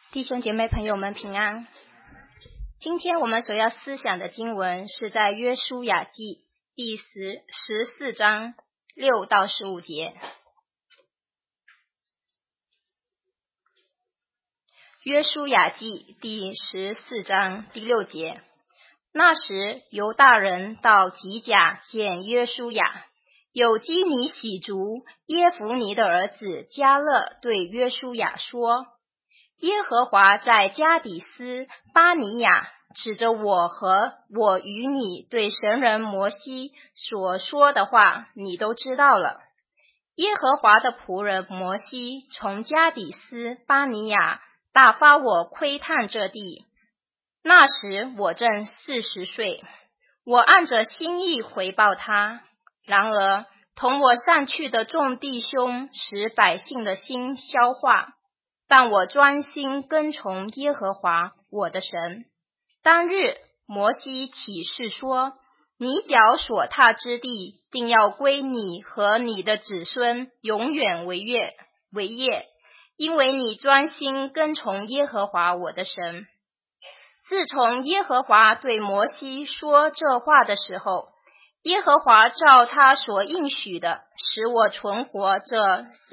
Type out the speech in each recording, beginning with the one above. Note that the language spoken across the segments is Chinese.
弟兄姐妹朋友们平安。今天我们所要思想的经文是在约书亚记第14章6到15节。约书亚记第14章第6节。那时犹大人到吉甲见约书亚，有基尼喜族耶孚尼的儿子迦勒对约书亚说，耶和华在加底斯巴尼亚指着我和我与你对神人摩西所说的话，你都知道了。耶和华的仆人摩西从加底斯巴尼亚打发我窥探这地，那时我正40岁，我按着心意回报他。然而同我上去的众弟兄使百姓的心消化，但我专心跟从耶和华我的神。当日摩西起誓说，你脚所踏之地定要归你和你的子孙永远为业，因为你专心跟从耶和华我的神。自从耶和华对摩西说这话的时候，耶和华照他所应许的使我存活这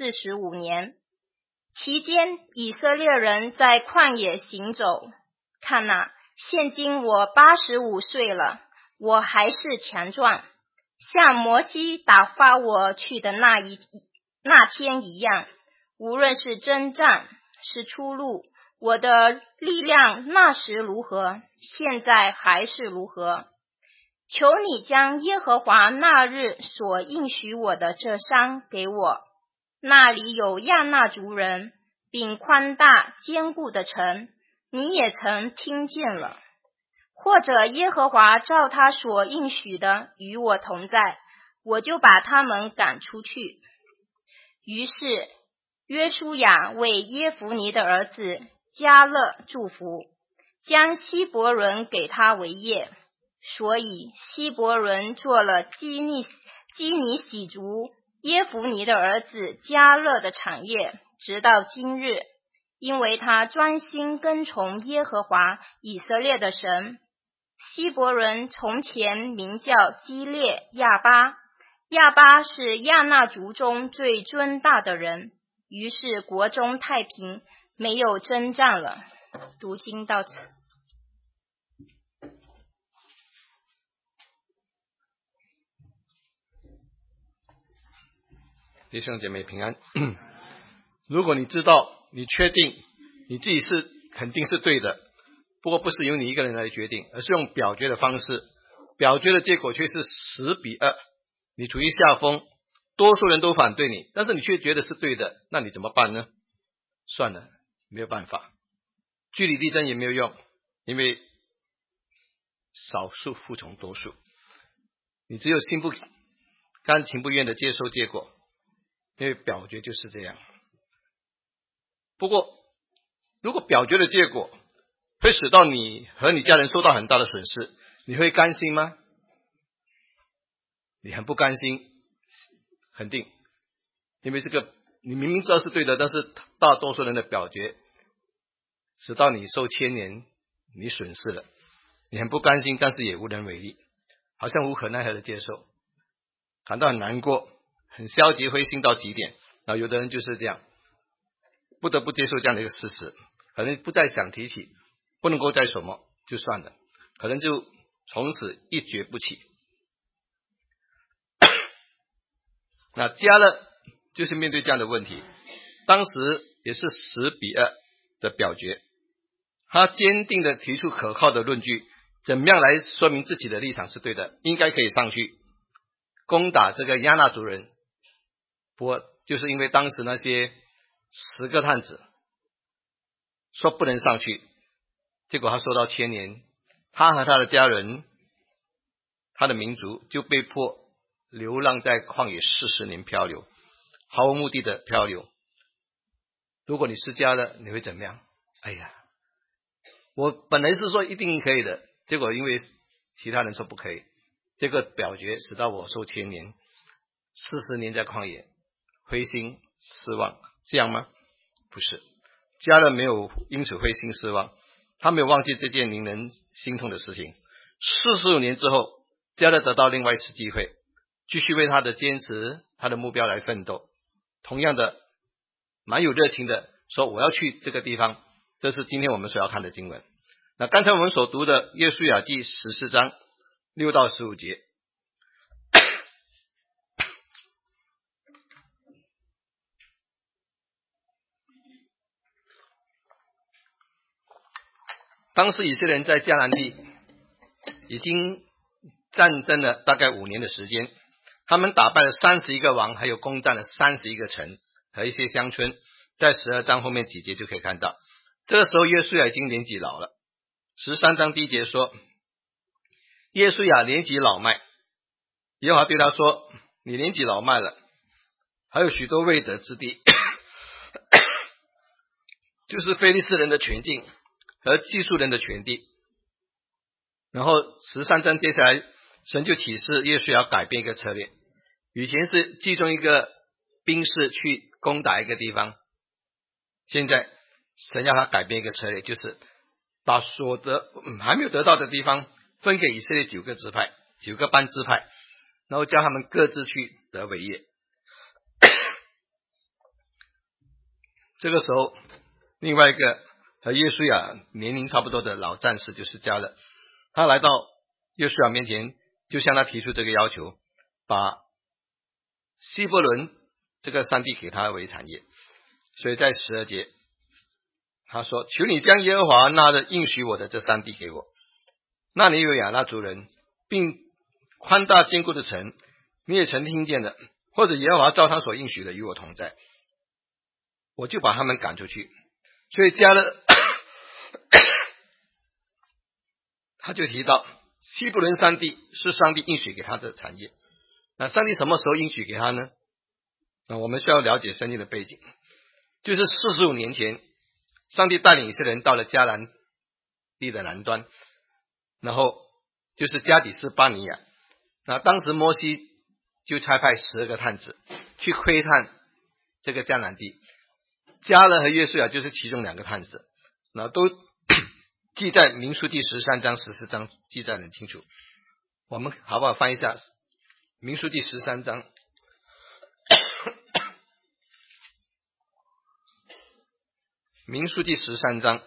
45年。期间以色列人在旷野行走，看哪，现今我85岁了，我还是强壮，像摩西打发我去的那天一样。无论是征战是出路，我的力量那时如何，现在还是如何。求你将耶和华那日所应许我的这山给我，那里有亚衲族人，并宽大坚固的城，你也曾听见了。或者耶和华照他所应许的与我同在，我就把他们赶出去。于是约书亚为耶孚尼的儿子迦勒祝福，将希伯伦给他为业，所以希伯伦做了基尼喜族耶孚尼的儿子迦勒的产业，直到今日，因为他专心跟从耶和华以色列的神。希伯伦从前名叫基列亚巴，亚巴是亚衲族中最尊大的人，于是国中太平，没有征战了。读经到此。 弟兄姐妹平安。如果你知道，你确定你自己是肯定是对的，不过不是由你一个人来决定，而是用表决的方式，表决的结果却是10-2，你处于下风，多数人都反对你，但是你却觉得是对的，那你怎么办呢？算了，没有办法，据理力争也没有用，因为少数服从多数，你只有心不甘情不愿的接受结果，因为表决就是这样。不过如果表决的结果会使到你和你家人受到很大的损失，你会甘心吗？你很不甘心，肯定，因为这个你明明知道是对的，但是大多数人的表决使到你受牵连，你损失了，你很不甘心，但是也无能为力，好像无可奈何的接受，感到很难过，很消极灰心到极点。然后有的人就是这样，不得不接受这样的一个事实，可能不再想提起，不能够再什么就算了，可能就从此一蹶不起。那迦勒就是面对这样的问题，当时也是10-2的表决，他坚定的提出可靠的论据，怎么样来说明自己的立场是对的，应该可以上去攻打这个亚衲族人。不过就是因为当时那些10个探子说不能上去，结果他受到牵连，他和他的家人，他的民族就被迫流浪在旷野40年，漂流，毫无目的的漂流。如果你是迦勒，你会怎么样？哎呀，我本来是说一定可以的，结果因为其他人说不可以，这个表决使到我受牵连，40年在旷野，灰心失望，这样吗？不是， 迦勒没有因此灰心失望，他没有忘记这件令人心痛的事情。45年之后，迦勒得到另外一次机会，继续为他的坚持他的目标来奋斗，同样的蛮有热情的说我要去这个地方。这是今天我们所要看的经文。那刚才我们所读的约书亚记14章6到15节，当时以色列人在迦南地已经战争了大概5年的时间，他们打败了31个王，还有攻占了31个城和一些乡村，在12章后面几节就可以看到。这个时候约书亚已经年纪老了。13章第1节说，约书亚年纪老迈，耶和华对他说，你年纪老迈了，还有许多未得之地就是非利士人的全境和基述人的全地。然后13章接下来神就启示约书亚改变一个策略，以前是集中一个兵士去攻打一个地方，现在神要他改变一个策略，就是把所得还没有得到的地方分给以色列9个支派，9个班支派，然后叫他们各自去得为业。这个时候另外一个和约书亚年龄差不多的老战士就是迦勒，他来到约书亚面前，就向他提出这个要求，把希伯伦这个山地给他为产业。所以在12节他说，求你将耶和华那的应许我的这山地给我，那里有亚衲族人，并宽大坚固的城，你也曾听见的，或者耶和华照他所应许的与我同在，我就把他们赶出去。所以迦勒他就提到希伯伦山地是上帝应许给他的产业。那上帝什么时候应许给他呢？那我们需要了解圣经的背景，就是45年前上帝带领以色列人到了迦南地的南端，然后就是加底斯巴尼亚。那当时摩西就差派12个探子去窥探这个迦南地，迦勒和约书亚就是其中2个探子，那都记在民数记13章14章记载很清楚。我们好不好翻一下民数记13章民数记13章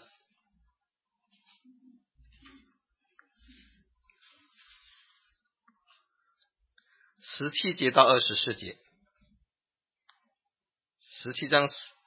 17节到24节。13章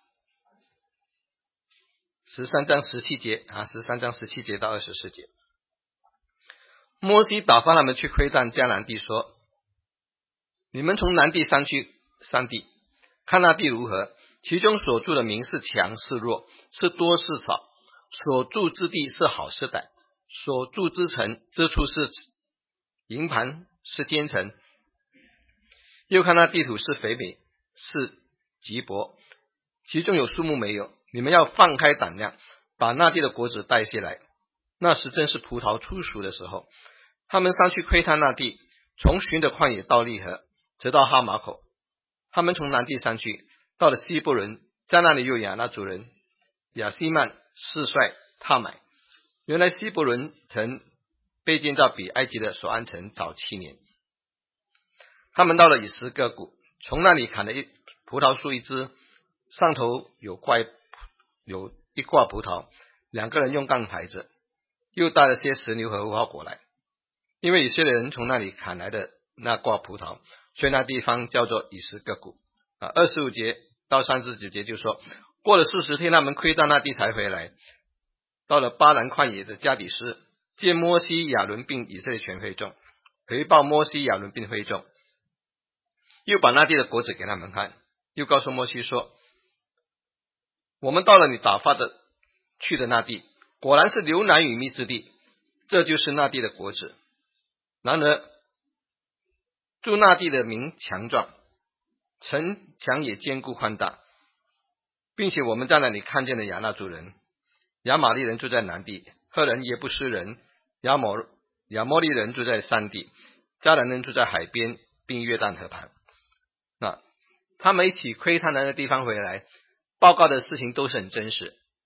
17节13章17节到24节。摩西打发他们去窥探迦南地，说，你们从南地上去山地，看那地如何，其中所住的民是强是弱，是多是少，所住之地是好是歹，所住之城之处是营盘是坚城，又看那地土是肥美是瘠薄，其中有树木没有，你们要放开胆量，把那地的果子带下来。那时正是葡萄出熟的时候，他们上去窥探那地，从寻的旷野到利河，直到哈马口。他们从南地上去，到了希伯伦，在那里有亚衲族人亚西曼、士帅、他买。原来希伯伦曾被建造比埃及的索安城早7年。他们到了以实各谷，从那里砍了葡萄树一枝，上头有一挂葡萄，2个人用杠抬着，又带了些石榴和无花果来。因为以色列人从那里砍来的那挂葡萄，所以那地方叫做以实各谷。25节到39节就说，过了40天，他们窥探那地才回来，到了巴兰旷野的加底斯，见摩西、亚伦并以色列全会众，回报摩西、亚伦并会众，又把那地的果子给他们看，又告诉摩西说，我们到了你打发的去的那地，果然是流奶与蜜之地，这就是那地的果子。然而住那地的民强壮，城墙也坚固宽大，并且我们在那里看见了亚衲族人、亚玛利人住在南地，赫人、耶布斯人、亚摩利人住在山地，迦南人住在海边并约旦河畔。那他们一起窥探那个地方回来，报告的事情都是很真实，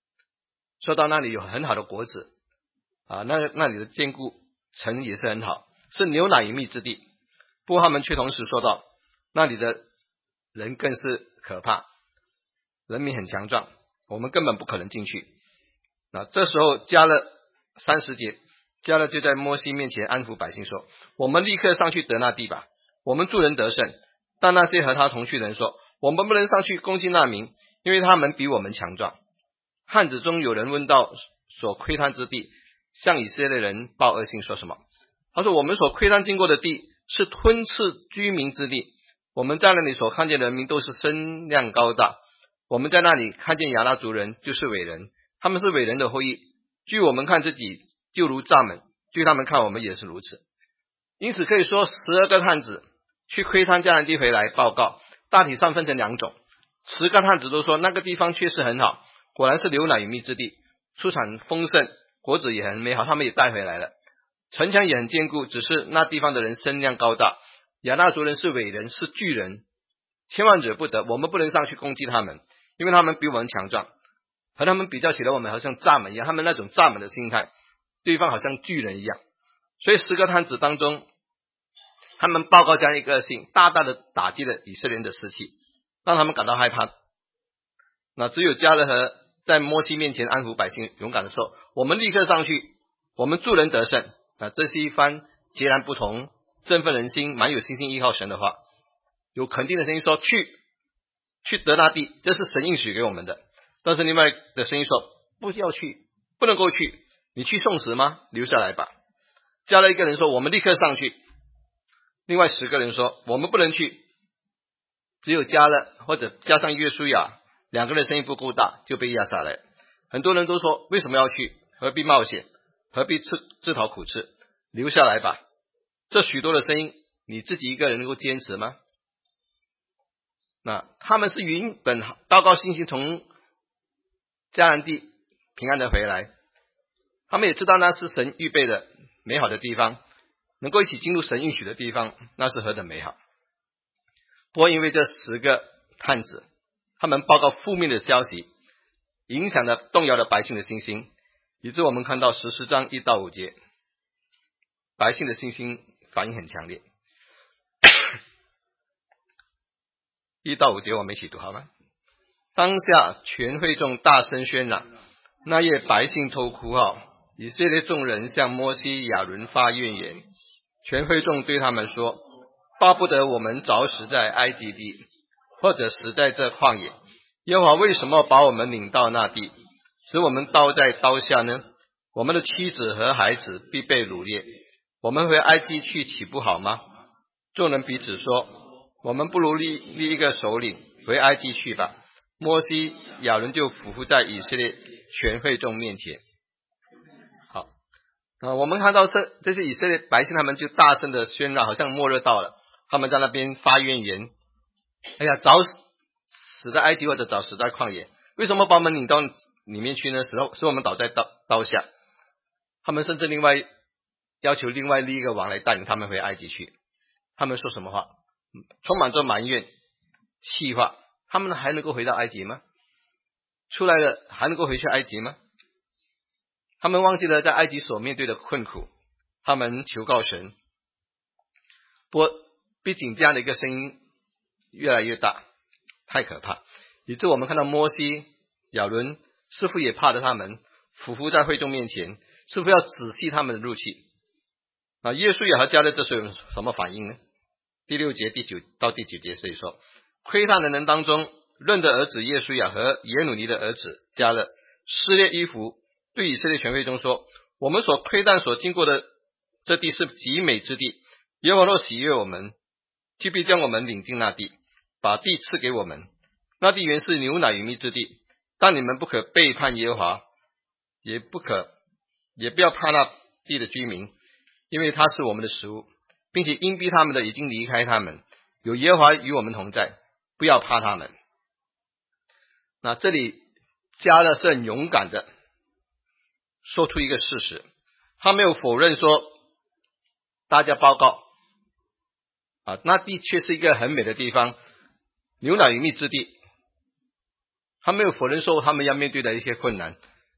说到那里有很好的果子那里的坚固城也是很好，是牛奶与蜜之地。不过他们却同时说到那里的人更是可怕，人民很强壮，我们根本不可能进去。那这时候加勒30节，加勒就在摩西面前安抚百姓说，我们立刻上去得那地吧，我们助人得胜。但那些和他同去的人说，我们不能上去攻击那民，因为他们比我们强壮。汉子中有人问到所窥探之地，向以色列人报恶信说什么？他说，我们所窥探经过的地是吞噬居民之地，我们在那里所看见的人民都是身量高大，我们在那里看见亚衲族人就是伟人，他们是伟人的后裔，据我们看自己就如蚱蜢，据他们看我们也是如此。因此可以说12个探子去窥探迦南地回来报告，大体上分成2种。10个探子都说那个地方确实很好，果然是牛奶与蜜之地，出产丰盛，果子也很美好，他们也带回来了。城墙也很坚固，只是那地方的人身量高大，亚衲族人是伟人，是巨人，千万惹不得，我们不能上去攻击他们，因为他们比我们强壮，和他们比较起来我们好像蚱蜢一样，他们那种蚱蜢的心态，对方好像巨人一样。所以10个探子当中，他们报告这样一个信，大大的打击了以色列人的士气，让他们感到害怕。那只有加勒和在摩西面前安抚百姓，勇敢的说，我们立刻上去，我们助人得胜。这是一番截然不同，振奋人心，蛮有信心依靠神的话。有肯定的声音说，去得那地，这是神应许给我们的。但是另外的声音说，不要去，不能够去，你去送死吗？留下来吧。加了一个人说，我们立刻上去。另外10个人说，我们不能去。只有加了或者加上约书亚2个人声音不够大，就被压下来。很多人都说，为什么要去？何必冒险？何必自讨苦吃？留下来吧。这许多的声音，你自己一个人能够坚持吗？那他们是原本高高兴兴从迦南地平安的回来，他们也知道那是神预备的美好的地方，能够一起进入神应许的地方，那是何等美好。不过因为这10个探子，他们报告负面的消息，影响了动摇了百姓的信心，以致我们看到14章1到5节，百姓的信心反应很强烈。1到5节我们一起读好吗？当下全会众大声喧嚷，那夜百姓都哭号，以色列众人向摩西亚伦发怨言。全会众对他们说，巴不得我们早死在埃及地，或者死在这旷野，耶和华为什么把我们领到那地，使我们刀在刀下呢？我们的妻子和孩子必被掳掠，我们回埃及去岂不好吗？众人彼此说，我们不如立一个首领回埃及去吧。摩西亚伦就俯伏在以色列全会众面前。好，我们看到这些以色列百姓，他们就大声的喧嚷，好像末日到了，他们在那边发怨言。哎呀，早死在埃及或者早死在旷野，为什么把我们领到里面去呢？使我们倒在刀下。他们甚至要求另外立一个王来带领他们回埃及去。他们说什么话？充满着埋怨气话。他们还能够回到埃及吗？出来了还能够回去埃及吗？他们忘记了在埃及所面对的困苦，他们求告神。不过毕竟这样的一个声音越来越大，太可怕，以致我们看到摩西亚伦似乎也怕着他们，俯伏在会众面前，似乎要仔细他们的怒气。耶稣亚和加勒这时候有什么反应呢？第6节第9到第9节，所以说窥探的人当中，论的儿子耶稣亚和耶努尼的儿子加勒撕裂衣服，对以色列全会众说，我们所窥探所经过的这地是极美之地，耶和华若喜悦我们，就必将我们领进那地，把地赐给我们。那地原是牛奶与蜜之地，但你们不可背叛耶和华，也不要怕那地的居民，因为他是我们的食物，并且因逼他们的已经离开他们，有耶和华与我们同在，不要怕他们。那这里加勒是很勇敢的说出一个事实，他没有否认说大家报告那地却是一个很美的地方，牛奶与蜜之地。他没有否认说他们要面对的一些困难，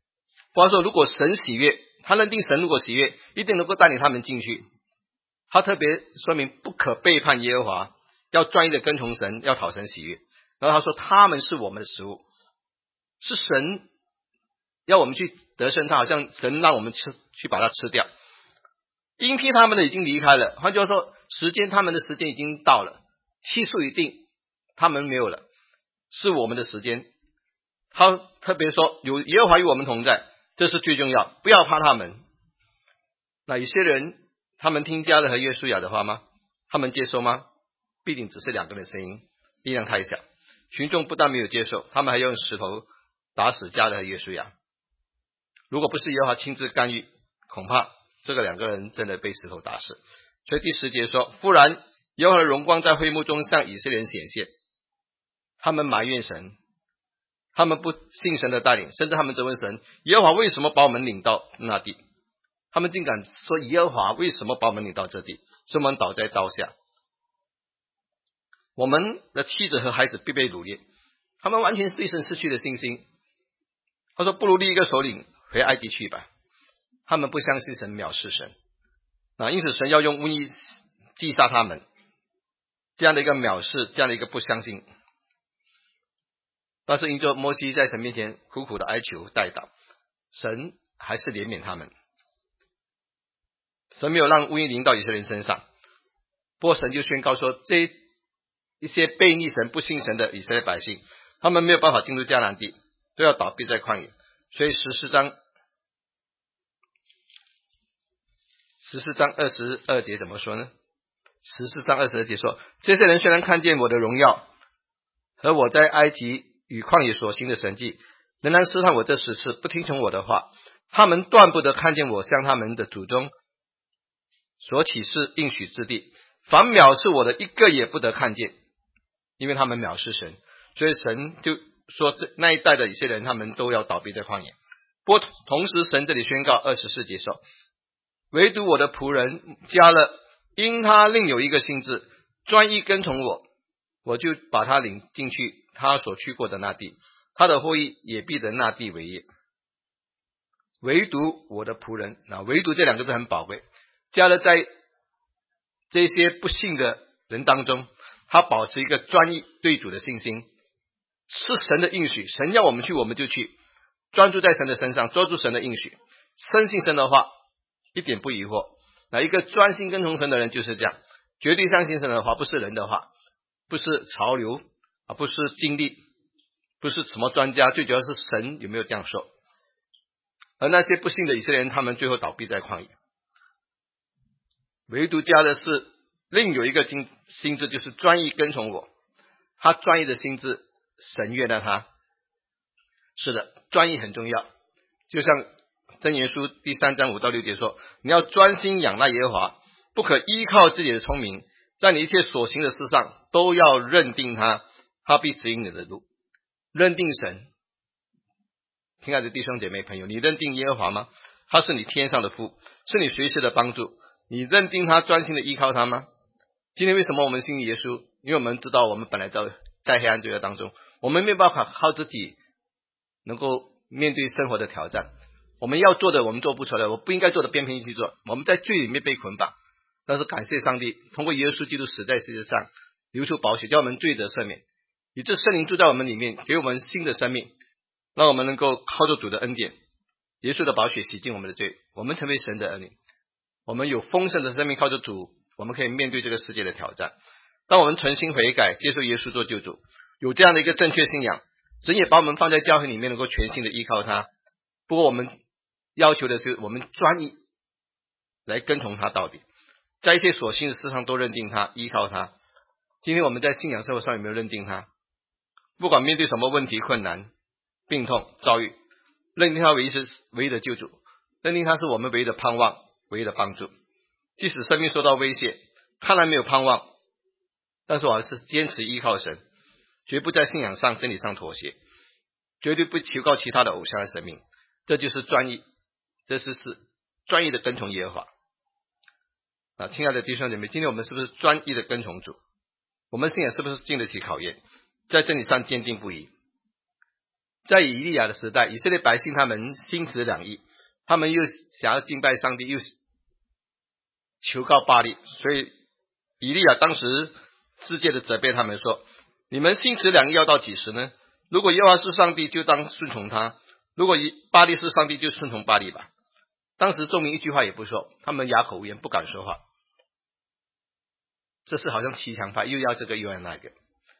不然说如果神喜悦，他认定神如果喜悦，一定能够带领他们进去。他特别说明不可背叛耶和华，要专一的跟从神，要讨神喜悦。然后他说他们是我们的食物，是神要我们去得胜他，好像神让我们去把它吃掉。应批他们的已经离开了，换句话说，他们的时间已经到了，期数一定，他们没有了，是我们的时间。他特别说有耶和华与我们同在，这是最重要，不要怕他们。那有些人他们听迦勒和约书亚的话吗？他们接受吗？必定只是两个人的声音，力量太小。群众不但没有接受，他们还用石头打死迦勒和约书亚。如果不是耶和华亲自干预，恐怕这个两个人真的被石头打死。所以第10节说，忽然耶和华的荣光在会幕中向以色列人显现，他们埋怨神，他们不信神的带领，甚至他们责问神，耶和华为什么把我们领到那地？他们竟敢说耶和华为什么把我们领到这地，使我们倒在刀下，我们的妻子和孩子必被掳掠。他们完全对神失去了信心。他说不如立一个首领回埃及去吧。他们不相信神，藐视神，因此神要用瘟疫击杀他们。这样的一个藐视，这样的一个不相信，但是因着摩西在神面前苦苦的哀求代祷，神还是怜悯他们。神没有让瘟疫临到以色列人身上，不过神就宣告说，这一些悖逆神不信神的以色列百姓，他们没有办法进入迦南地，都要倒闭在旷野。所以14章22节怎么说呢？14章22节说，这些人虽然看见我的荣耀和我在埃及与旷野所行的神迹，仍然试探我这10次，不听从我的话，他们断不得看见我向他们的祖宗所启示应许之地，凡藐视我的一个也不得看见，因为他们藐视神。所以神就说那一代的以色列人他们都要倒闭在旷野。不过同时神这里宣告24节说，唯独我的仆人迦勒，因他另有一个心志，专一跟从我，我就把他领进去他所去过的那地，他的后裔也必得那地为业。唯独我的仆人，唯独这两个字很宝贵。迦勒在这些不信的人当中，他保持一个专一对主的信心，是神的应许，神要我们去我们就去，专注在神的身上，抓住神的应许，深信神的话，一点不疑惑。一个专心跟从神的人就是这样，绝对相信神的话，不是人的话，不是潮流，不是经历，不是什么专家，最主要是神有没有这样说。而那些不信的以色列人，他们最后倒闭在旷野。唯独迦勒是另有一个心志，就是专一跟从我，他专一的心志，神悦纳他。是的，专一很重要，就像箴言书第3章5到6节说，你要专心仰赖耶和华，不可依靠自己的聪明，在你一切所行的事上都要认定他，他必指引你的路。认定神，亲爱的弟兄姐妹朋友，你认定耶和华吗？他是你天上的父，是你随时的帮助，你认定他，专心的依靠他吗？今天为什么我们信耶稣？因为我们知道我们本来在黑暗罪恶当中，我们没有办法靠自己能够面对生活的挑战，我们要做的我们做不出来，我不应该做的偏偏去做，我们在罪里面被捆绑。但是感谢上帝，通过耶稣基督死在世界上，流出宝血，叫我们罪得赦免，以致圣灵住在我们里面，给我们新的生命，让我们能够靠着主的恩典，耶稣的宝血洗净我们的罪，我们成为神的儿女，我们有丰盛的生命，靠着主我们可以面对这个世界的挑战。当我们存心悔改，接受耶稣做救主，有这样的一个正确信仰，神也把我们放在教会里面，能够全心的依靠他。不过我们要求的是我们专一来跟从他到底，在一些所信的事上都认定他，依靠他。今天我们在信仰生活上有没有认定他？不管面对什么问题、困难、病痛、遭遇，认定他唯一的救主，认定他是我们唯一的盼望，唯一的帮助。即使生命受到威胁，看来没有盼望，但是我还是坚持依靠神，绝不在信仰上、真理上妥协，绝对不求告其他的偶像的神明。这就是专一，这是专一的跟从耶和华。亲爱的弟兄姐妹，今天我们是不是专一的跟从主？我们信仰是不是经得起考验，在真理上坚定不移？ 在以利亚的时代，以色列百姓他们心持两意，他们又想要敬拜上帝，又求告巴力，所以以利亚当时直接的责备他们说，你们心持两意要到几时呢？如果耶和华是上帝，就当顺从他，如果巴力是上帝，就顺从巴力吧。当时众民一句话也不说，他们哑口无言，不敢说话。这是好像骑墙派，又要这个又要那个。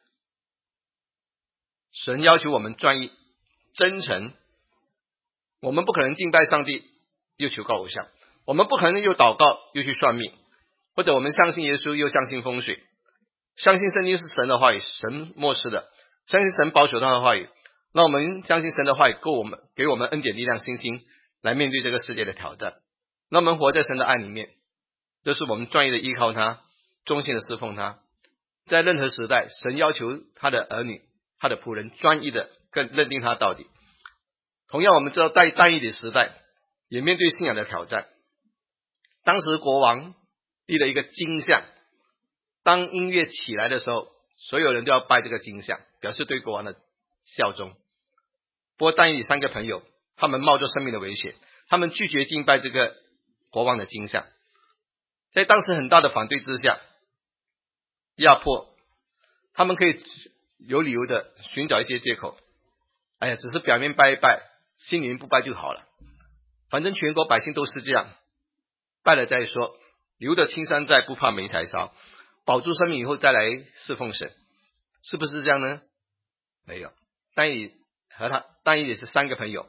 神要求我们专一真诚，我们不可能敬拜上帝又求告偶像，我们不可能又祷告又去算命，或者我们相信耶稣又相信风水，相信圣经是神的话语，神默示的，相信神保守他的话语，那我们相信神的话语给我们恩典力量信心来面对这个世界的挑战。那我们活在神的爱里面，这是我们专一的依靠他，忠心的侍奉他。在任何时代，神要求他的儿女他的仆人专一的更认定他到底。同样我们知道在单一的时代也面对信仰的挑战。当时国王立了一个金像，当音乐起来的时候，所有人都要拜这个金像，表示对国王的效忠。不过但以理三个朋友，他们冒着生命的危险，他们拒绝敬拜这个国王的金像。在当时很大的反对之下，压迫，他们可以有理由的寻找一些借口，哎呀，只是表面拜一拜，心里面不拜就好了，反正全国百姓都是这样，拜了再说，留得青山在，不怕没柴烧，保住生命以后再来侍奉神，是不是这样呢？没有。但以理是三个朋友，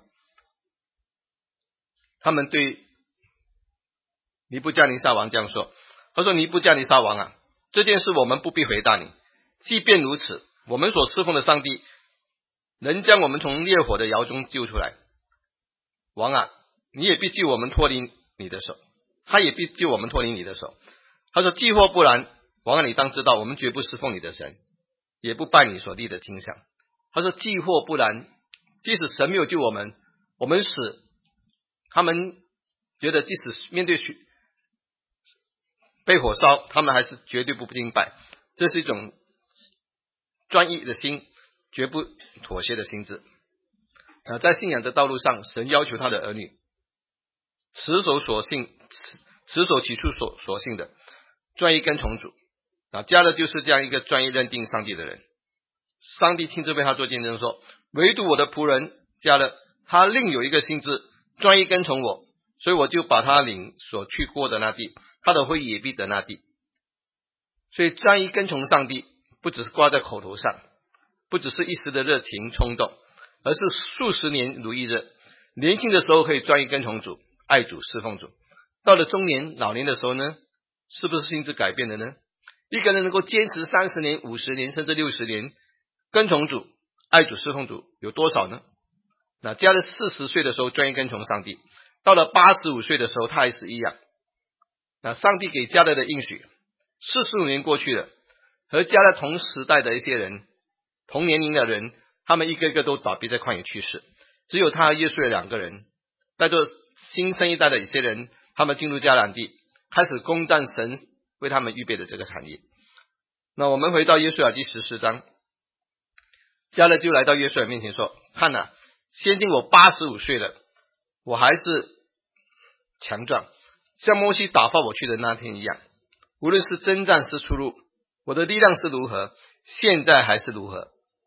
他们对尼布加尼撒王这样说，他说，尼布加尼撒王啊，这件事我们不必回答你，即便如此，我们所侍奉的上帝能将我们从烈火的窑中救出来。王啊，你也必救我们脱离你的手，他也必救我们脱离你的手。他说，既或不然，王啊，你当知道，我们绝不侍奉你的神，也不拜你所立的金像。他说，既或不然，即使神没有救我们，我们死，他们觉得即使面对被火烧，他们还是绝对不敬拜，这是一种专一的心，绝不妥协的心智。在信仰的道路上，神要求他的儿女持守起初所信的，专一跟从主。加勒就是这样一个专一认定上帝的人。上帝亲自为他做见证说，唯独我的仆人加勒，他另有一个心志，专一跟从我，所以我就把他领所去过的那地，他的会也必得那地。所以专一跟从上帝不只是挂在口头上，不只是一时的热情冲动，而是数十年如一日。年轻的时候可以专一跟从主，爱主侍奉主，到了中年老年的时候呢，是不是心智改变了呢？一个人能够坚持30年50年甚至60年跟从主，爱主侍奉主，有多少呢？那加勒40岁的时候专一跟从上帝，到了85岁的时候他还是一样。那上帝给加勒的应许45年过去了，和加勒同时代的一些人，同年龄的人，他们一个个都倒闭在旷野去世，只有他和约书亚2个人带着新生一代的一些人，他们进入迦南地，开始攻占神为他们预备的这个产业。那我们回到约书亚记14章，加勒就来到约书亚面前说，看啊，现今我85岁了，我还是强壮，像摩西打发我去的那天一样，无论是征战是出路，我的力量是如何，现在还是如何。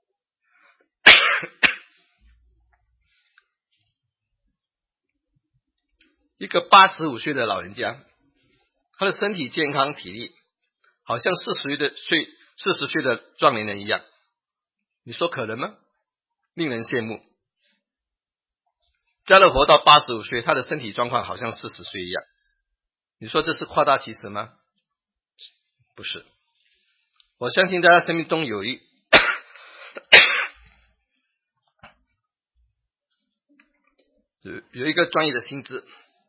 一个85岁的老人家，他的身体健康体力好像40岁的壮年人一样，你说可能吗？令人羡慕。加勒活到85岁，他的身体状况好像40岁一样，你说这是夸大其词吗？不是。我相信在他生命中有一个专业的心智，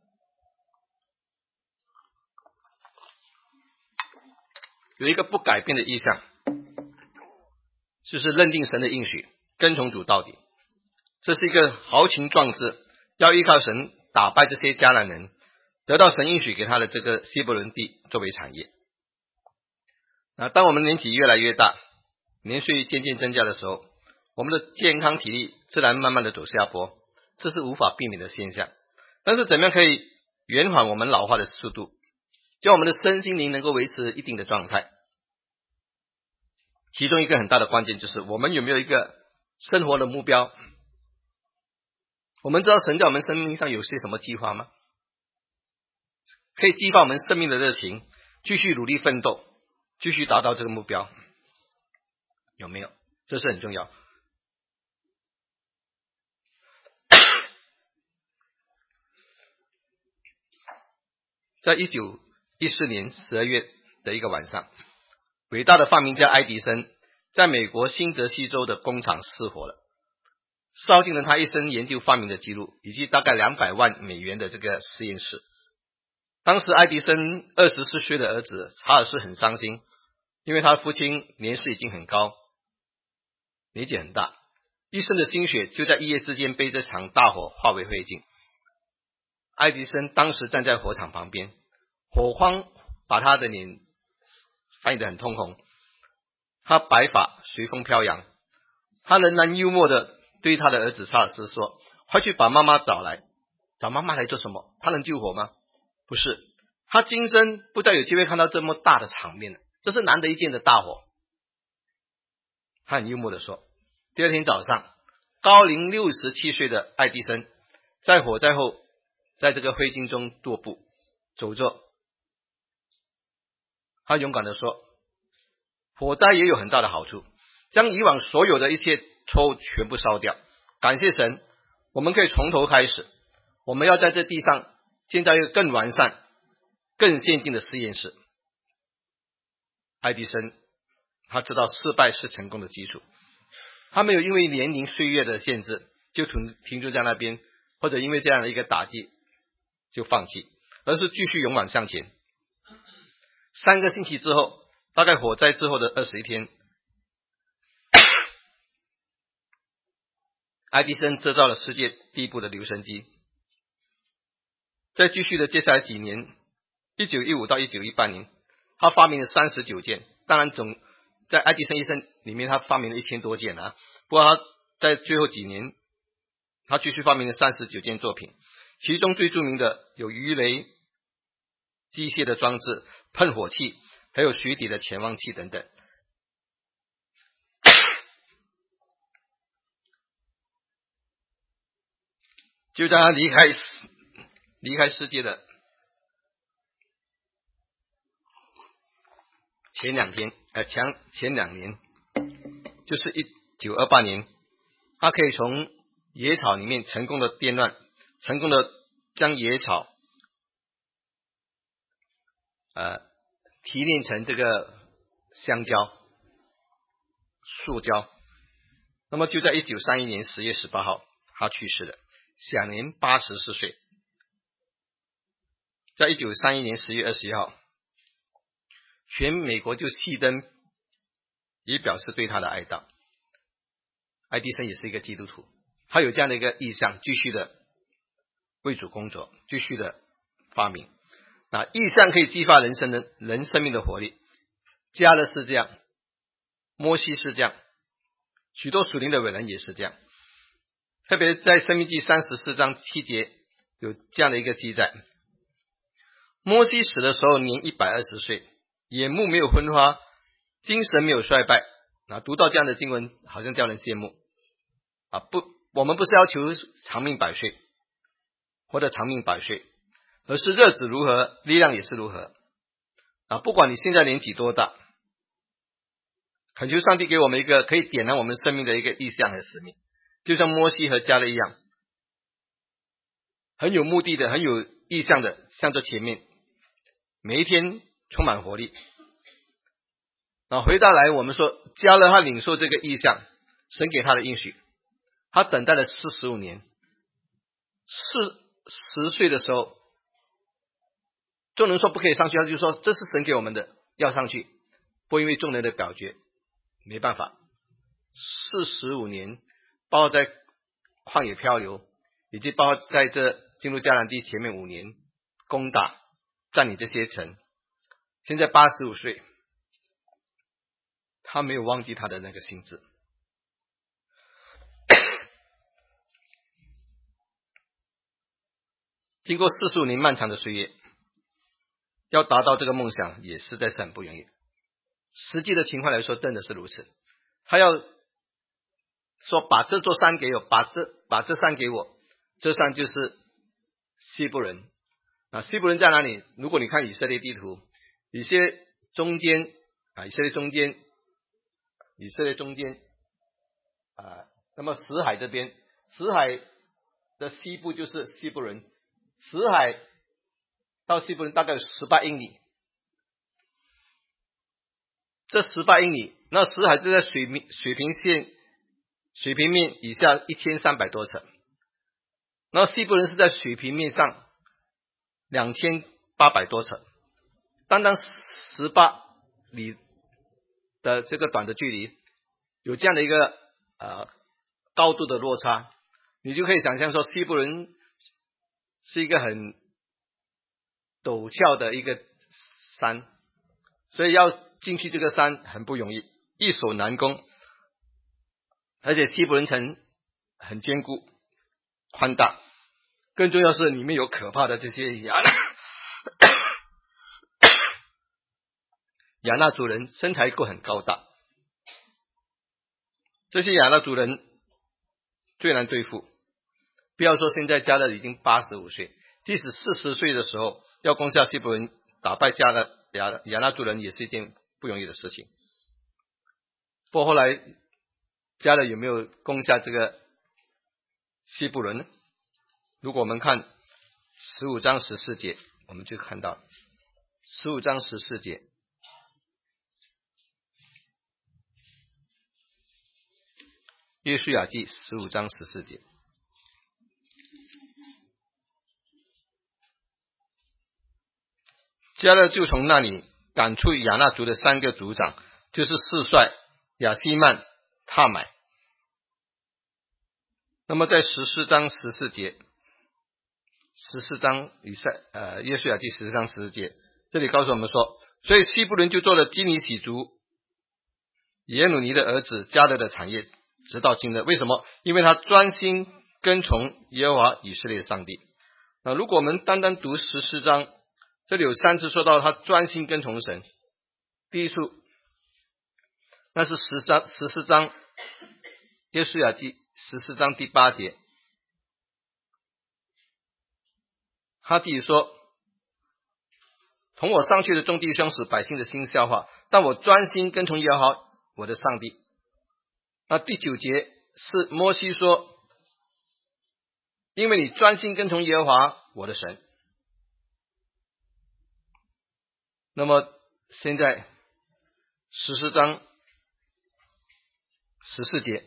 有一个不改变的意向，就是认定神的应许，跟从主到底。这是一个豪情壮志，要依靠神打败这些迦南人，得到神应许给他的这个希伯伦地作为产业。当我们年纪越来越大，年岁渐渐增加的时候， 我们的健康体力自然慢慢的走下坡，这是无法避免的现象。但是怎么样可以延缓我们老化的速度，叫我们的身心灵能够维持一定的状态？其中一个很大的关键就是我们有没有一个生活的目标。我们知道神在我们生命上有些什么计划吗？可以激发我们生命的热情，继续努力奋斗，继续达到这个目标，有没有？这是很重要。在1914年12月的一个晚上，伟大的发明家爱迪生在美国新泽西州的工厂失火了，烧尽了他一生研究发明的记录，以及大概200万美元的这个实验室。当时爱迪生24岁的儿子查尔斯很伤心，因为他的父亲年事已经很高，年纪很大，一生的心血就在一夜之间被这场大火化为灰烬。爱迪生当时站在火场旁边，火光把他的脸翻译得很通红，他白发随风飘扬，他仍然幽默的对他的儿子查尔斯说：快去把妈妈找来。找妈妈来做什么？他能救火吗？不是，他今生不再有机会看到这么大的场面了，这是难得一见的大火。他很幽默的说。第二天早上，高龄67岁的爱迪生在火灾后在这个灰烬中踱步走着，他勇敢的说，火灾也有很大的好处，将以往所有的一切错误全部烧掉。感谢神，我们可以从头开始，我们要在这地上建造一个更完善更先进的实验室。爱迪生他知道失败是成功的基础，他没有因为年龄岁月的限制就停住在那边，或者因为这样的一个打击就放弃，而是继续勇往向前。3个星期之后，大概火灾之后的21天，爱迪生制造了世界第一部的留声机。在继续的接下来几年，1915到1918年，他发明了39件，当然在爱迪生一生里面他发明了1000多件啊。不过他在最后几年他继续发明了39件作品，其中最著名的有鱼雷、机械的装置、喷火器，还有水底的潜望器等等。就在他离开世界的前2年，就是1928年，他可以从野草里面成功的电乱，成功的将野草提炼成这个橡胶、塑胶。那么就在1931年10月18号，他去世了，享年84岁。在1931年10月21号，全美国就熄灯，也表示对他的哀悼。爱迪生也是一个基督徒，他有这样的一个意向，继续的为主工作，继续的发明。那意向可以激发人生命的活力。加勒是这样，摩西是这样，许多属灵的伟人也是这样。特别在申命记34章7节有这样的一个记载，摩西死的时候年120岁，眼目没有昏花，精神没有衰败。读到这样的经文好像叫人羡慕我们不是要求长命百岁或者长命百岁，而是日子如何，力量也是如何不管你现在年纪多大，恳求上帝给我们一个可以点燃我们生命的一个意向和使命，就像摩西和迦勒一样，很有目的的，很有意向的向着前面，每一天充满活力。回到来我们说迦勒他领受这个意向，神给他的应许，他等待了45年，40岁的时候众人说不可以上去，他就说这是神给我们的，要上去。不因为众人的表决，没办法，45年包括在旷野漂流，以及包括在这进入迦南地前面5年攻打占领这些城。现在85岁，他没有忘记他的那个心志。 经过45年漫长的岁月，要达到这个梦想也实在是很不容易。实际的情况来说真的是如此，他要说把这座山给我，把这山给我，这山就是西布伦。西布伦在哪里？如果你看以色列地图，以色列中间那么死海这边，死海的西部就是西布伦，死海到西布伦大概有18英里。这18英里，那死海就在水平面以下1300多尺，然后西布伦是在水平面上2800多尺，单单18里的这个短的距离，有这样的一个高度的落差，你就可以想象说西布伦是一个很陡峭的一个山，所以要进去这个山很不容易，易守难攻，而且西布伦城很坚固宽大，更重要是里面有可怕的这些亚纳族人，身材都很高大，这些亚纳族人最难对付。不要说现在迦勒已经85岁，即使40岁的时候要攻下西布伦，打败亚纳族人也是一件不容易的事情。不过后来迦勒有没有攻下这个西布伦呢？如果我们看15章14节，我们就看到15章14节，约书亚记15章14节，迦勒就从那里赶出亚纳族的3个族长，就是士帅亚希曼、塔买。那么在14章14节，14章约书亚记14章14节，这里告诉我们说，所以西布伦就做了基尼喜族耶努尼的儿子迦勒的产业，直到今日。为什么？因为他专心跟从耶和华以色列的上帝。如果我们单单读14章，这里有3次说到他专心跟从神。第一处那是14章约书亚记14章第8节，他自己说，同我上去的众弟兄使百姓的心消化，但我专心跟从耶和华我的上帝。那第9节是摩西说，因为你专心跟从耶和华我的神。那么现在14章14节，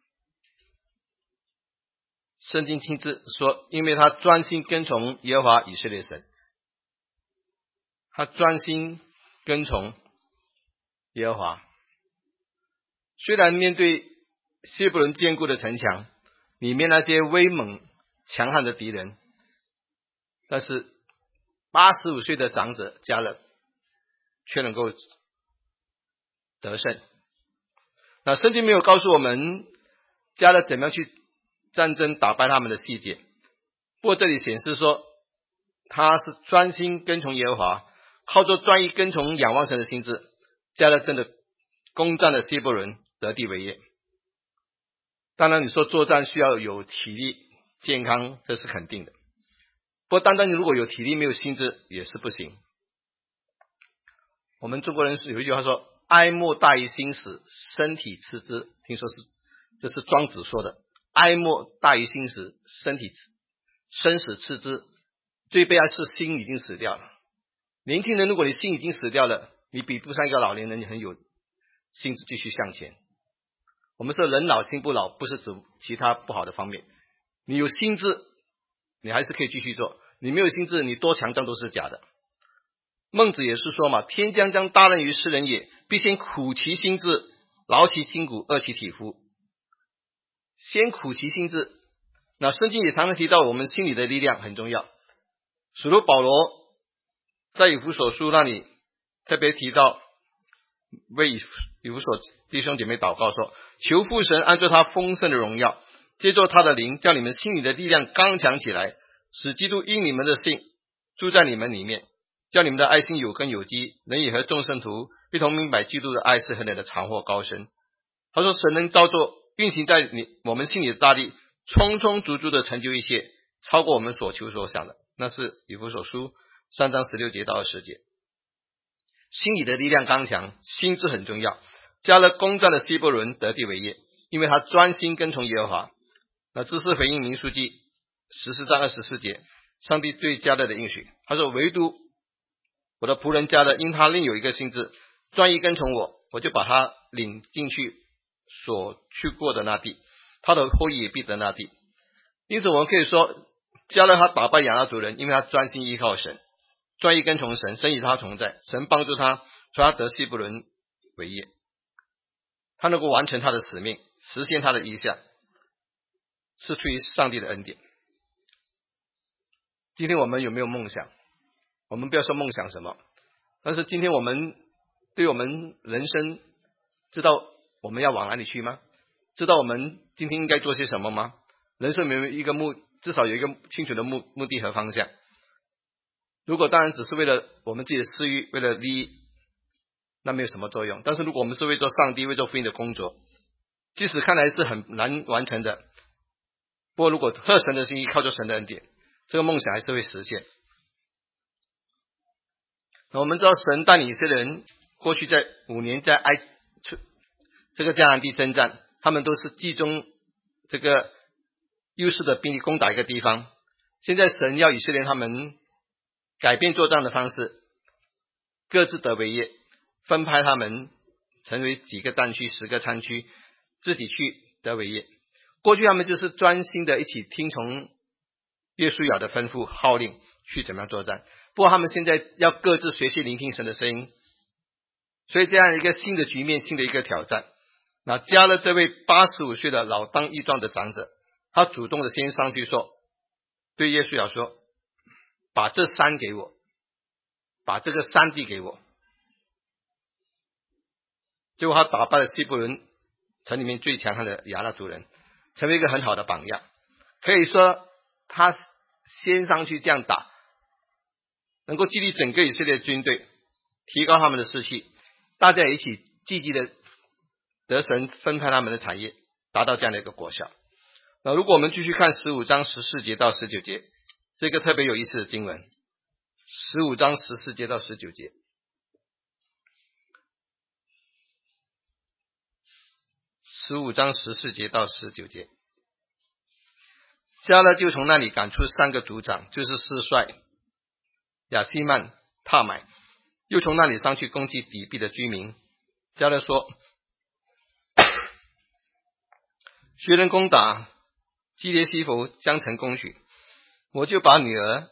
圣经亲自说，因为他专心跟从耶和华以色列神，他专心跟从耶和华。虽然面对西布伦坚固的城墙，里面那些威猛强悍的敌人，但是85岁的长者迦勒却能够得胜。那圣经没有告诉我们迦勒怎么样去战争打败他们的细节，不过这里显示说他是专心跟从耶和华，靠着专一跟从仰望神的心智，迦勒真的攻占了西布伦，得地为业。当然你说作战需要有体力健康，这是肯定的，不过单单你如果有体力没有心智也是不行。我们中国人有一句话说，哀莫大于心死，身体次之，听说这是庄子说的，哀莫大于心死，生死次之。最悲哀是心已经死掉了。年轻人如果你心已经死掉了，你比不上一个老年人，你很有心智继续向前。我们说人老心不老，不是指其他不好的方面，你有心智你还是可以继续做，你没有心智你多强壮都是假的。孟子也是说嘛，天将降大任于斯人也，必先苦其心志，劳其筋骨，饿其体肤。先苦其心志。那圣经也常常提到我们心里的力量很重要。使徒保罗在以弗所书那里特别提到，为以弗所弟兄姐妹祷告说，求父神按照他丰盛的荣耀，借着他的灵，叫你们心里的力量刚强起来， 使基督因你们的信住在你们里面，叫你们的爱心有根有基，能以和众圣徒一同明白基督的爱是何等的长阔高深。他说神能照做运行在我们心里的大力，充充足足的成就一切，超过我们所求所想的。那是以弗所书3章16节到20节。心里的力量刚强，心智很重要。加勒攻占了希伯伦，得地为业，因为他专心跟从耶和华。那这是回应民数记14章24节，上帝对加勒的应许。他说唯独我的仆人加勒，因他另有一个心志，专一跟从我，我就把他领进去所去过的那地，他的后裔也必得那地。因此我们可以说，加勒他打败亚衲族人，因为他专心依靠神，专一跟从神，神与他同在，神帮助他，所以他得希伯伦为业。他能够完成他的使命，实现他的意向，是出于上帝的恩典。今天我们有没有梦想？我们不要说梦想什么，但是今天我们对我们人生知道我们要往哪里去吗？知道我们今天应该做些什么吗？人生有一个至少有一个清楚的目的和方向。如果当然只是为了我们自己的私欲，为了利益，那没有什么作用。但是如果我们是为做上帝，为做福音的工作，即使看来是很难完成的，不过如果合神的心意，靠着神的恩典，这个梦想还是会实现。那我们知道神带领以色列人过去在5年在这个迦南地征战，他们都是集中这个优势的兵力攻打一个地方。现在神要以色列人他们改变作战的方式，各自得为业，分派他们成为几个战区10个参区，自己去得为业。过去他们就是专心的一起听从约书亚的吩咐号令去怎么样作战，不过他们现在要各自学习聆听神的声音，所以这样一个新的局面，新的一个挑战。那加勒这位85岁的老当益壮的长者，他主动的先上去说，对约书亚说，把这山给我，把这个山地给我。结果他打败了希伯伦城里面最强悍的亚衲族人，成为一个很好的榜样。可以说他先上去这样打，能够激励整个以色列军队，提高他们的士气，大家一起积极的得神分派他们的产业，达到这样的一个果效。那如果我们继续看15章14节到19节，这个特别有意思的经文，15章14节到19节。15章14节到19节，加勒就从那里赶出3个族长，就是士帅亚西曼、塔买，又从那里上去攻击底壁的居民。加勒说，谁人攻打基列西弗将成攻取，我就把女儿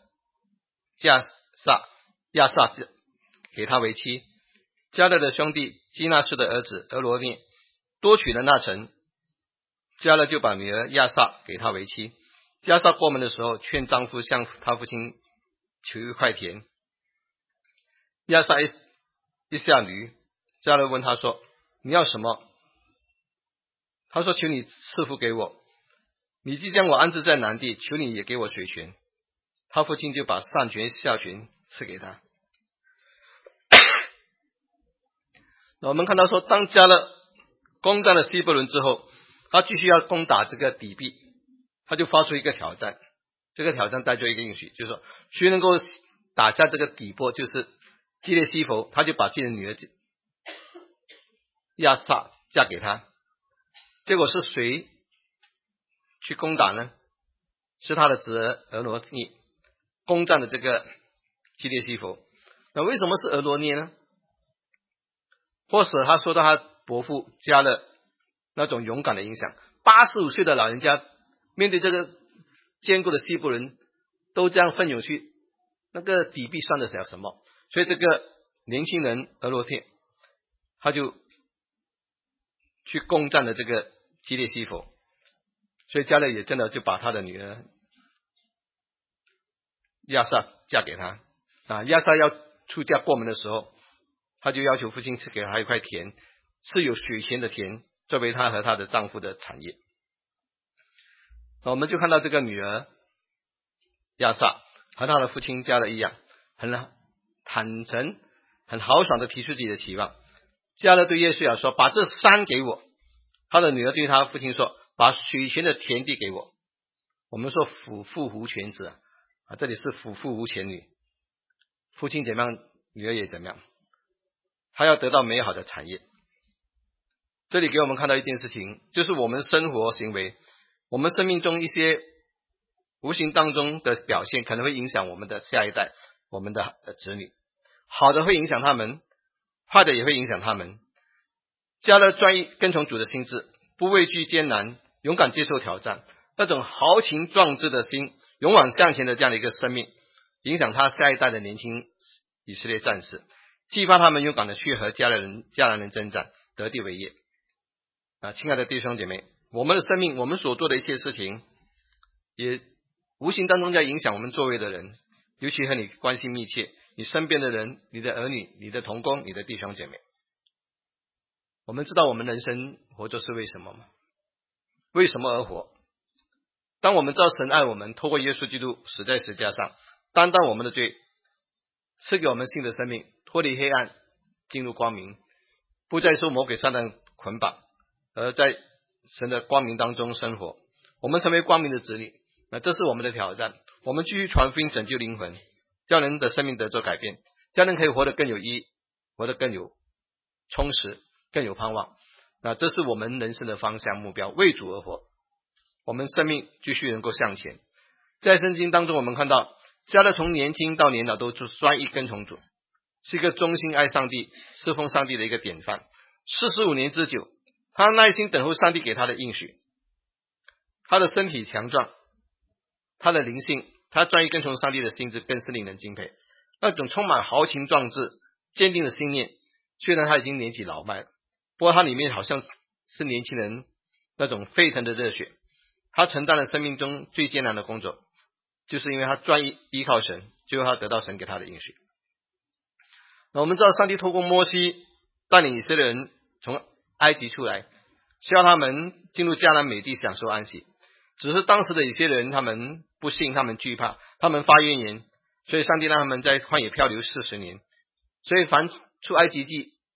亚萨给他为妻。加勒的兄弟基纳士的儿子俄罗涅多取了那城，加勒就把女儿亚萨给他为妻。亚萨过门的时候，劝丈夫向他父亲求一块田。亚萨一下驴，加勒问他说，你要什么？他说，求你赐福给我，你既将我安置在南地，求你也给我水泉。他父亲就把上泉下泉赐给他。那我们看到说，当加勒攻占了希伯伦之后，他继续要攻打这个底壁，他就发出一个挑战。这个挑战带着一个应许，就是说谁能够打下这个底波，就是基列西弗，他就把自己的女儿亚萨嫁给他。结果是谁去攻打呢？是他的侄儿俄罗涅攻占了这个基列西弗。那为什么是俄罗涅呢？或者他受到他伯父加勒那种勇敢的影响，85岁的老人家面对这个坚固的希伯伦都这样奋勇去，那个底壁算得了什么？所以这个年轻人俄罗涅他就去攻占了这个基列西弗，所以加勒也真的就把他的女儿亚萨嫁给他。亚萨要出嫁过门的时候，他就要求父亲赐给他一块田，是有水泉的田，作为他和他的丈夫的产业。我们就看到这个女儿亚萨和他的父亲加勒一样，很坦诚、很豪爽的提出自己的期望。加勒对约书亚说：“把这山给我。”他的女儿对他父亲说：“把水泉的田地给我。”我们说父父无犬子啊，这里是父父无犬女，父亲怎么样，女儿也怎么样，他要得到美好的产业。这里给我们看到一件事情，就是我们生活行为，我们生命中一些无形当中的表现，可能会影响我们的下一代，我们的子女。好的会影响他们，坏的也会影响他们。加勒专一跟从主的心智，不畏惧艰难，勇敢接受挑战，那种豪情壮志的心，勇往向前的这样的一个生命，影响他下一代的年轻以色列战士，激发他们勇敢的去和迦南人征战，得地为业。亲爱的弟兄姐妹，我们的生命，我们所做的一切事情，也无形当中在影响我们周围的人，尤其和你关系密切，你身边的人，你的儿女，你的同工，你的弟兄姐妹。我们知道我们人生活着是为什么吗？为什么而活？当我们知道神爱我们，透过耶稣基督死在十字架上，担当我们的罪，赐给我们新的生命，脱离黑暗，进入光明，不再受魔鬼撒旦捆绑，而在神的光明当中生活。我们成为光明的子女，那这是我们的挑战。我们继续传福音，拯救灵魂，叫人的生命得做改变，叫人可以活得更有意义，活得更有充实，更有盼望。那这是我们人生的方向目标，为主而活，我们生命继续能够向前。在圣经当中我们看到，加勒从年轻到年老都专一跟从主，是一个忠心爱上帝、侍奉上帝的一个典范。45年之久，他耐心等候上帝给他的应许，他的身体强壮，他的灵性，他专一跟从上帝的心智更是令人敬佩。那种充满豪情壮志、坚定的信念，虽然他已经年纪老迈了，不过他里面好像是年轻人那种沸腾的热血。他承担了生命中最艰难的工作，就是因为他专一依靠神，最后他得到神给他的应许。那我们知道上帝透过摩西带领以色列人从埃及出来，需要他们进入迦南美地享受安息。只是当时的以色列人他们不信，他们惧怕，他们发怨言，所以上帝让他们在旷野漂流40年。所以凡从出埃及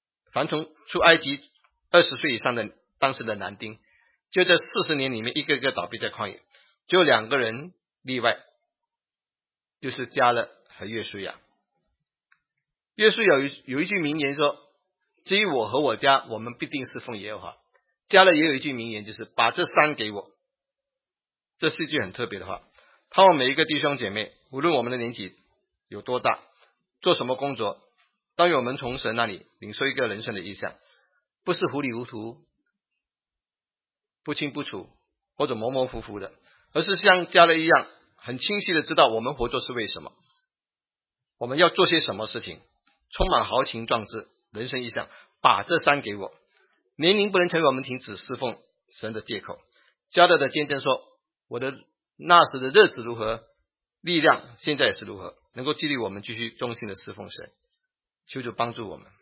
20岁以上的当时的男丁，就在40年里面一个个倒闭在旷野，只有2个人例外，就是加勒和约书亚。约书亚有一句名言说：“至于我和我家，我们必定侍奉耶和华。”加勒也有一句名言，就是把这山给我。这是一句很特别的话。盼望每一个弟兄姐妹，无论我们的年纪有多大，做什么工作，当我们从神那里领受一个人生的意向，不是糊里糊涂、不清不楚或者模模糊糊的，而是像加勒一样很清晰的知道我们活着是为什么，我们要做些什么事情，充满豪情壮志，人生意向，把这山给我。年龄不能成为我们停止侍奉神的借口。加勒的见证说：“我的那时的日子如何，力量现在也是如何，能够激励我们继续忠心的侍奉神。”求主帮助我们。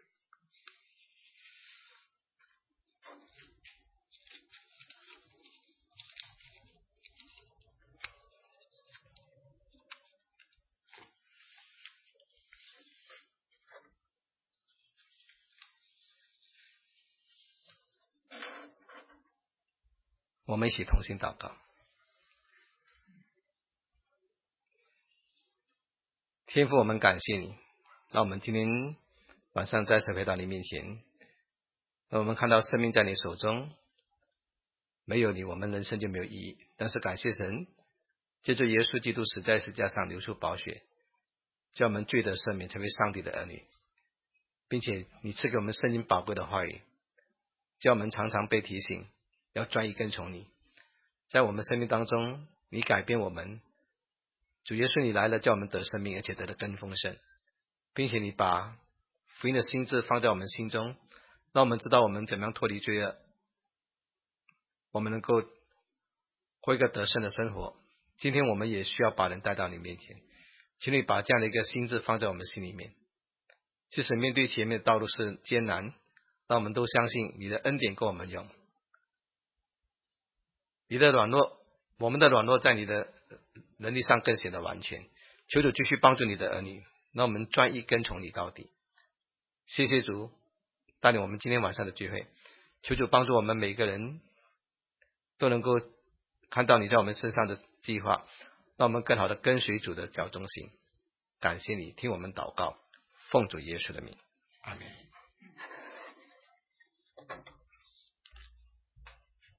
我们一起同心祷告。天父，我们感谢你，让我们今天晚上再次回到你面前。那我们看到生命在你手中，没有你，我们人生就没有意义。但是感谢神，借着耶稣基督死在十字架上流出宝血，叫我们罪得赦免，成为上帝的儿女，并且你赐给我们圣经宝贵的话语，叫我们常常被提醒要专一跟从你。在我们生命当中，你改变我们，主耶稣你来了，叫我们得生命，而且得的更丰盛，并且你把福音的心智放在我们心中，让我们知道我们怎么样脱离罪恶，我们能够过一个得胜的生活。今天我们也需要把人带到你面前，请你把这样的一个心智放在我们心里面，即使面对前面的道路是艰难，让我们都相信你的恩典够我们用。你的软弱，我们的软弱在你的能力上更显得完全。求主继续帮助你的儿女，让我们专一跟从你到底。谢谢主带领我们今天晚上的聚会，求主帮助我们每个人都能够看到你在我们身上的计划，让我们更好的跟随主的脚中行。感谢你听我们祷告，奉主耶稣的名，阿们。